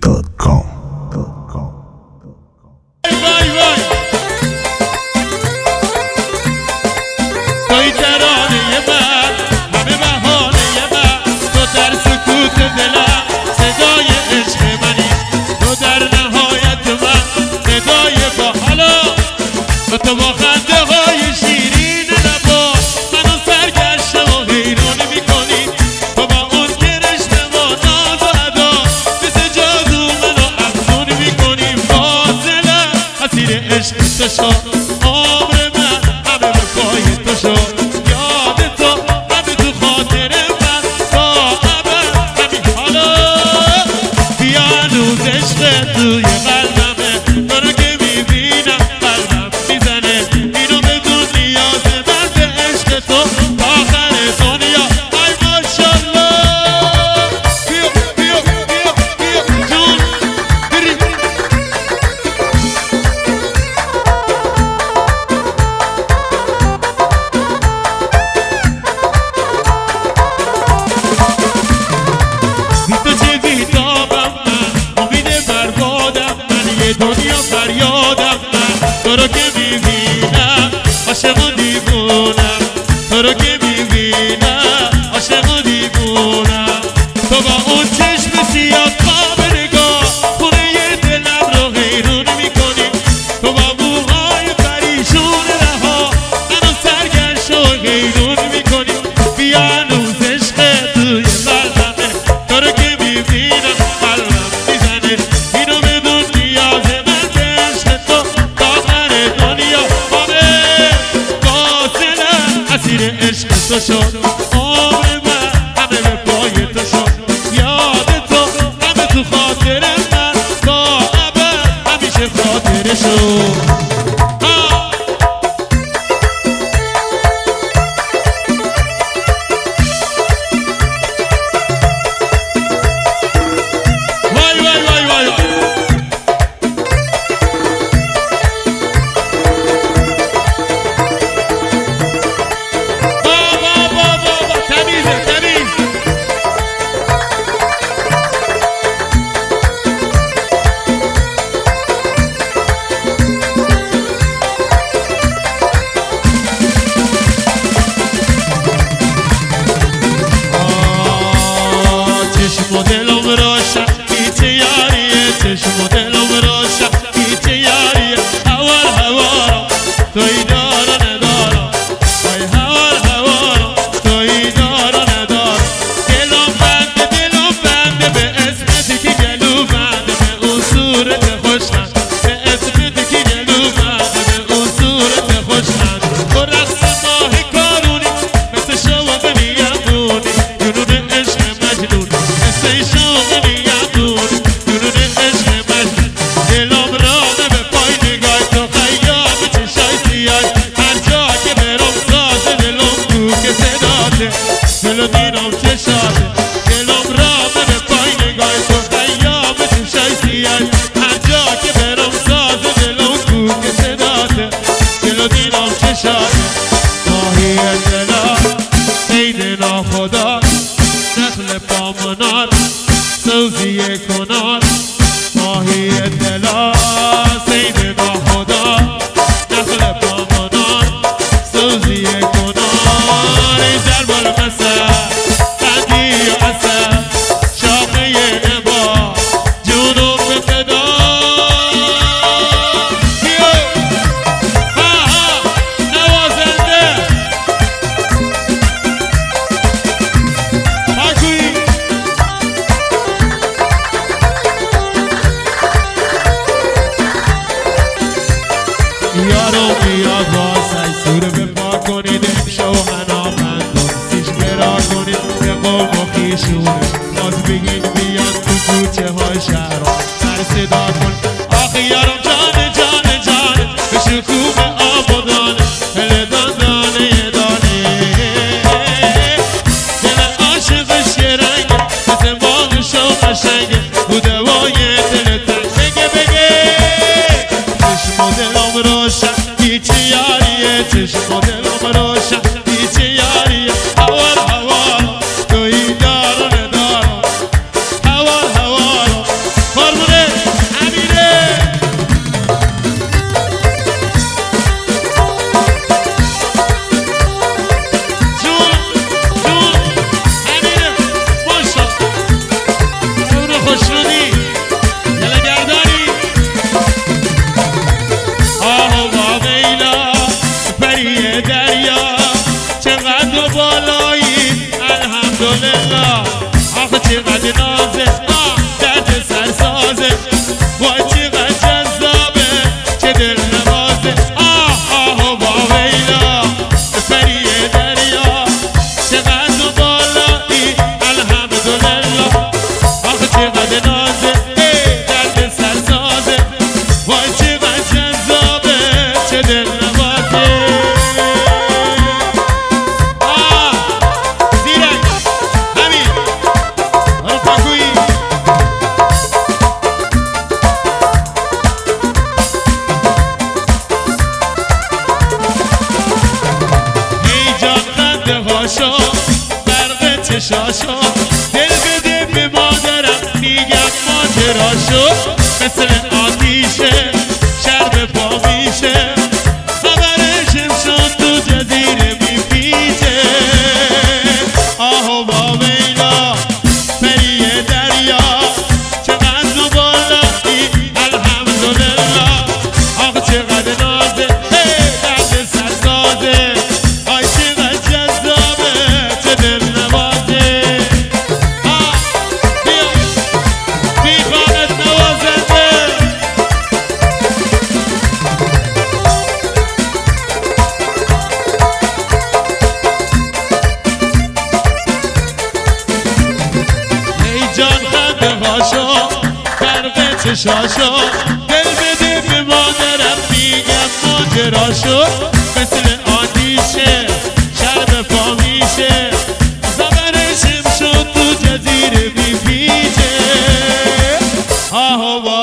توی ترانه من همه بهانه من، تو در سکوت دلم صدای عشق منی، تو در نهایت من ندای با حالا، تو با خنده های شیرین لبا منو سرگشته و حیران میکنی، تو با اون کرشت ما ناز و ادا مثل جادو منو افزون میکنی، فاضلم اسیر عشق تو شد، عمر من همه به پای تو شد، یاد تو همه تو خاطر من تا ابد همین حالا، بیا هنوز عشق توی قلبمه، تو رو که میبینم قلبم میزنه، اینو بدون نیاز من به عشق تو تا آخر دنیا. ای ماشالله بیا بیا بیا بیا جون بری بی تو چه بیتابم من، امید بربادم من، یه دنیا فریادم من، تو رو که میبینم عاشق و دیوونم، تو رو که میبینم عاشق و دیوونم، تو با اون چشم سیاه خواب نگاه خونه دلم رو حیرون میکنی، تو با موهای پریشون رها منو سرگشت و حیرون میکنی، بیا هنوز عشق توی قلبمه، تو رو که میبینم قلبم میزنه، اینو بدون نیاز من به عشق تو تا آخر دنیا. قاصدم اسیر عشق تو شد، عمر من همه به پای تو شد، یاد تو همه تو خاطر من تا ابد همیشه خاطره شد. وای وای وای وای بابا بابا تمیزه تمیز چشم و دلم روشن هیچ یاریه، چشم و دلم روشن هیچ یاریه، هوار هوارم توی دار و ندارم، وای هوار هوارم توی دار و ندارم، دلم بنده به اسمتی که گلو بنده، به اون صورت خوشمند، به اسمتی که گلو بنده، به اون صورت خوشمند، تو رقص ماه کارونی مثل شوق میامونی، جنون عشق مجنون مثل شوق میامونی، جنون عشق مجنون، دلم رانه به پای نگاه تو خیام چشای سیاه، هر جا که برم ساز دلم تو که صداته، دل و دینم چشاته، دلم رانه به پای نگاه تو خیام چشای سیاه، هر جا که برم ساز دلم تو که صداته، دل و دینم چشاته، ماهی دلا عید ناخدا نخل پامنار سوزی کنار، ماهی دلا عید ناخدا نخل پامنار سوزی کنار، ای ضرب المثل قدی و اثر شاخه نبا جنوب فدا، بیا ها ها نوازنده پاکوی یارو بیاد واسه سور به پا کنید امشو هنامندون سیش برا کنید به قوم و خیشونه، باز بگید بیاد تو کوچه های شهر سر صدا کن، آخه یارم جانه جانه جانه به شکوه آبادانه، هله دانه دانه دل عاشقش یه رنگه مثل باغش و قشنگه، بوده وای دل تنگ بگه بگه، چشم و دلم روشن هیچ یاریه، چشم و دلم روشن هیچ یاریه، هوار هوار توی دار و ندارم، هوار هوار نازه درد سرسازه وای چقدر جذابه چه دلنوازه زیرک همین برو پاکویی ای جان خنده هاشو برق چشاشو دل بده به مادرم میگم ماجراشو مثل آتیشه شرب پا میشه خبرشم شد تو جزیره میپیچه آهو با ویلا پریه دریا چقدر زبالایی الحمدلله آخ چقدر نازه درد سرسازه آی چقدر جذابه چه دلنوازه بیا بیخانت نوازنده ای جان خنده هاشو برق چشاشو دل بده به مادرم میگم ماجراشو مثل آتیشه شرب پا میشه زبرشم شد تو جزیره میپیچه آهو